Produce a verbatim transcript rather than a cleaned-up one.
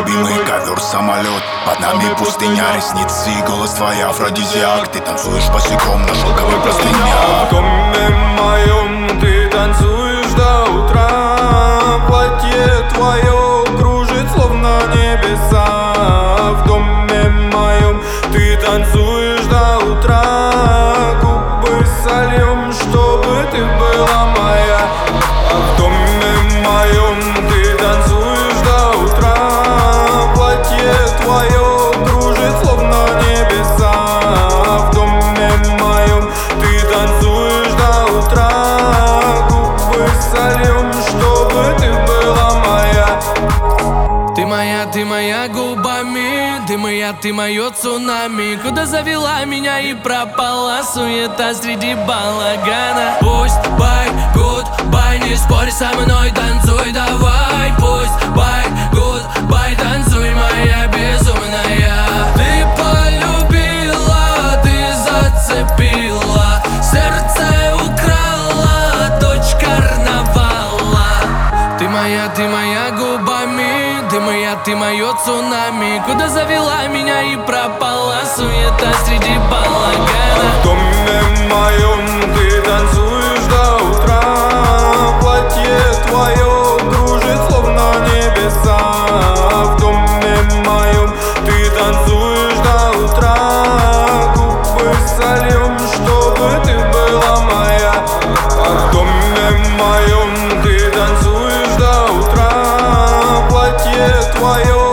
любимый ковер, самолет. Под нами пустыня, ресницы и голос твой афродизиак. Ты танцуешь босиком на шелковой простынях. В доме моем ты танцуешь до утра. Платье твое кружит словно небеса. В доме моем ты танцуешь до утра. Губы сольем, чтобы ты была моя. В доме моем ты танцуешь до утра. Платье твое кружит словно небеса. В доме моем ты танцуешь до утра. Губы сольем, чтобы ты была моя. Ты моя, ты моя губами, ты моя, ты мое цунами. Куда завела меня и пропала суета среди балагана. Пусть бай, гудбай, не спорь со мной, танцуй давай. Пусть бай, гудбай, танцуй, моя безумная. Ты полюбила, ты зацепила, сердце украла, дочь карнавала. Ты моя, ты моя губами, ты моя, ты мое цунами. Куда завела меня и пропала суета среди балагана. В доме моем ты танцуешь до утра. Платье твое кружит словно небеса. В доме моем ты танцуешь до утра. Губы сольем, чтобы ты была моя. В доме моем ты танцуешь до утра. Платье твое